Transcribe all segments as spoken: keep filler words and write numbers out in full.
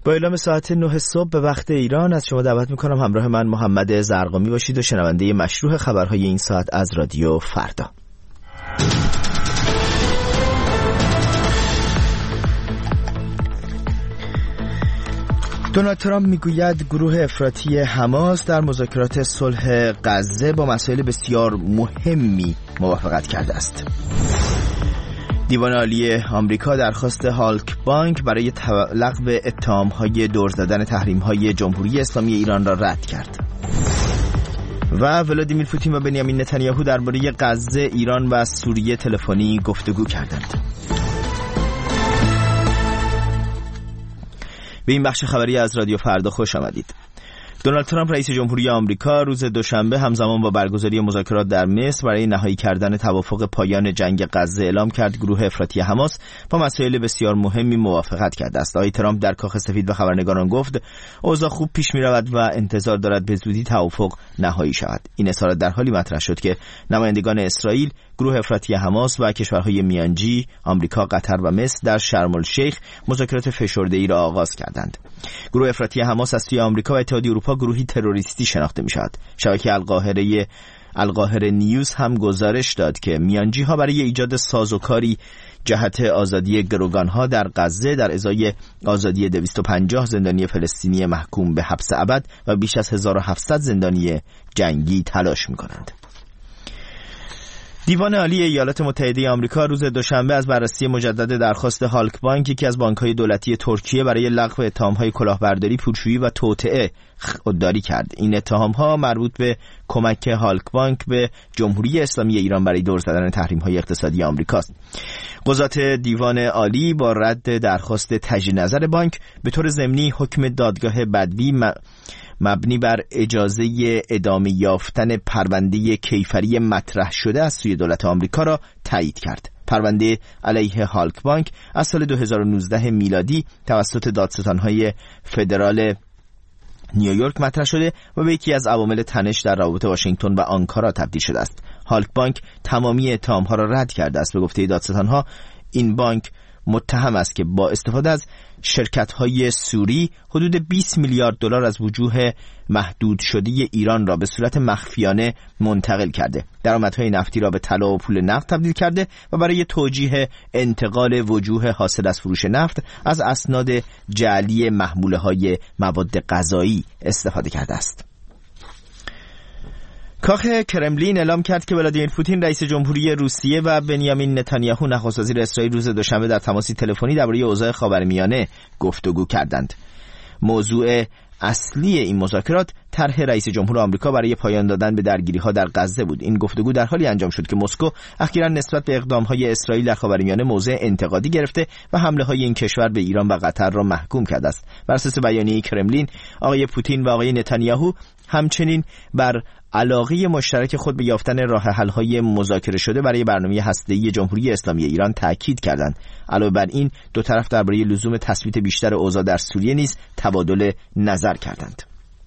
با اعلام ساعت نه صبح به وقت ایران از شما دعوت میکنم همراه من محمد زرقامی باشید و شنونده مشروع خبرهای این ساعت از رادیو فردا. دونالد ترامپ میگوید گروه افراطی حماس در مذاکرات صلح غزه با مسائل بسیار مهمی موافقت کرده است. دیوان عالی آمریکا درخواست هالک بانک برای لغو اتهام‌های دور زدن تحریم‌های جمهوری اسلامی ایران را رد کرد. و ولادیمیر پوتین و بنیامین نتانیاهو درباره غزه، ایران و سوریه تلفنی گفتگو کردند. به این بخش خبری از رادیو فردا خوش آمدید. دونالد ترامپ رئیس جمهوری آمریکا روز دوشنبه همزمان با برگزاری مذاکرات در مصر برای نهایی کردن توافق پایان جنگ غزه اعلام کرد گروه افراطی حماس با مسائل بسیار مهمی موافقت کرده است. آقای ترامپ در کاخ سفید به خبرنگاران گفت اوضاع خوب پیش می‌رود و انتظار دارد به زودی توافق نهایی شود. این اظهارات در حالی مطرح شد که نمایندگان اسرائیل، گروه افراطی حماس و کشورهای میانجی آمریکا، قطر و مصر در شرم الشیخ مذاکرات فشرده‌ای را آغاز کردند. گروه افراطی حماس از سوی آمریکا و اتحادیه اروپا گروهی تروریستی شناخته می‌شود. شبکه القاهره القاهره نیوز هم گزارش داد که میانجی‌ها برای ایجاد سازوکاری جهت آزادی گروگان‌ها در غزه در ازای آزادی دویست و پنجاه زندانی فلسطینی محکوم به حبس ابد و بیش از هزار و هفتصد زندانی جنگی تلاش می‌کنند. دیوان عالی ایالات متحده آمریکا روز دوشنبه از بررسی مجدد درخواست هالک بانک، یکی از بانک‌های دولتی ترکیه، برای لغو اتهام‌های کلاهبرداری، پولشویی و توطئه خودداری کرد. این اتهام‌ها مربوط به کمک هالک بانک به جمهوری اسلامی ایران برای دور زدن تحریم‌های اقتصادی آمریکاست. قضات دیوان عالی با رد درخواست تجدید نظر بانک به طور ضمنی حکم دادگاه بدوی مبنی بر اجازه ادامه یافتن پرونده کیفری مطرح شده از سوی دولت آمریکا را تایید کرد. پرونده علیه هالک بانک از سال دو هزار و نوزده میلادی توسط دادستان‌های فدرال نیویورک مطرح شده و به یکی از عوامل تنش در روابط واشنگتن و آنکارا تبدیل شده است. هالک بانک تمامی اتهام‌ها را رد کرده است. به گفته دادستان‌ها این بانک متهم است که با استفاده از شرکت‌های سوری حدود بیست میلیارد دلار از وجوه محدود شده ایران را به صورت مخفیانه منتقل کرده، درآمدهای نفتی را به طلا و پول نقد تبدیل کرده و برای توجیه انتقال وجوه حاصل از فروش نفت از اسناد جعلی محموله‌های مواد غذایی استفاده کرده است. کاخ کرملین اعلام کرد که ولادیمیر پوتین رئیس جمهوری روسیه و بنیامین نتانیاهو نخست وزیر اسرائیل روز دوشنبه در تماسی تلفنی درباره اوضاع خاورمیانه گفتگو کردند. موضوع اصلی این مذاکرات طرح رئیس جمهور آمریکا برای پایان دادن به درگیری‌ها در غزه بود. این گفتگو در حالی انجام شد که مسکو اخیراً نسبت به اقدام‌های اسرائیل در خاورمیانه موضع انتقادی گرفته و حمله‌های این کشور به ایران و قطر را محکوم کرده است. بر اساس بیانیه کرملین، آقای پوتین و آقای نتانیاهو همچنین بر علاقه مشترک خود به یافتن راه حل‌های مذاکره شده برای برنامه هسته‌ای جمهوری اسلامی ایران تاکید کردند. علاوه بر این، دو طرف درباره لزوم تثبیت بیشتر اوضاع در سوریه نیز تبادل نظر کردند.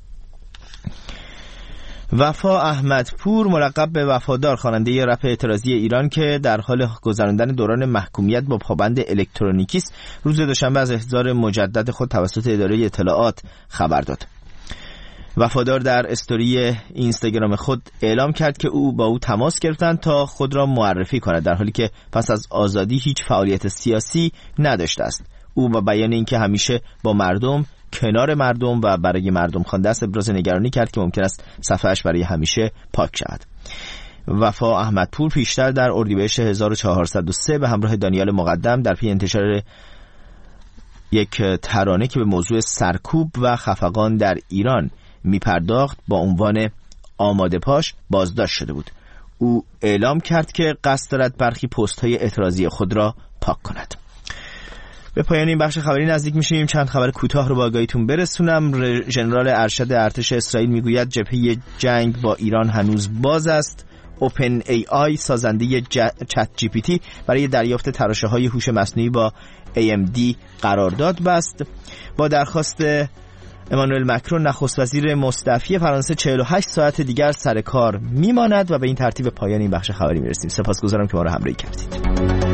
وفا احمدپور، ملقب به وفادار، خواننده رپ اعتراضی ایران که در حال گذراندن دوران محکومیت با پابند الکترونیکی است، روز دوشنبه از احضار مجدد خود توسط اداره اطلاعات خبر داد. وفادار در استوری اینستاگرام خود اعلام کرد که او با او تماس گرفتند تا خود را معرفی کند، در حالی که پس از آزادی هیچ فعالیت سیاسی نداشته است. او با بیان اینکه همیشه با مردم، کنار مردم و برای مردم خوانده است، ابراز نگرانی کرد که ممکن است صفحه‌اش برای همیشه پاک شود. وفا احمدپور پیشتر در اردیبهشت هزار و چهارصد و سه به همراه دانیال مقدم در پی انتشار یک ترانه که به موضوع سرکوب و خفقان در ایران می پرداخت با عنوان آماده پاش بازداشت شده بود. او اعلام کرد که قصد دارد برخی پست های اعتراضی خود را پاک کند. به پایان این بخش خبری نزدیک میشیم. چند خبر کوتاه رو با آگاهیتون برسونم. ژنرال ارشد ارتش اسرائیل میگوید جبهه جنگ با ایران هنوز باز است. اوپن ای آی، سازنده چت جی پی تی، برای دریافت تراشه‌های هوش مصنوعی با ای ام دی قرارداد بست. با درخواست امانوئل مکرون، نخست وزیر مستعفی فرانسه، چهل و هشت ساعت دیگر سر کار میماند و به این ترتیب پایان این بخش خبری میرسیم. سپاسگزارم که ما رو همراهی کردید.